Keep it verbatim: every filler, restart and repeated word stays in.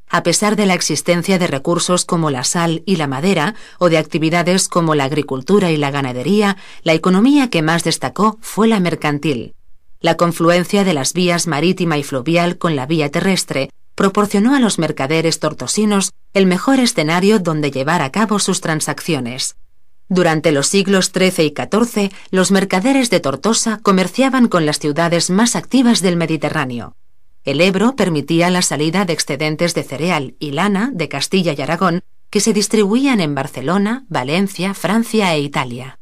A pesar de la existencia de recursos como la sal y la madera, o de actividades como la agricultura y la ganadería, la economía que más destacó fue la mercantil. La confluencia de las vías marítima y fluvial con la vía terrestre proporcionó a los mercaderes tortosinos el mejor escenario donde llevar a cabo sus transacciones. Durante los siglos trece y catorce, los mercaderes de Tortosa comerciaban con las ciudades más activas del Mediterráneo. El Ebro permitía la salida de excedentes de cereal y lana de Castilla y Aragón que se distribuían en Barcelona, Valencia, Francia e Italia.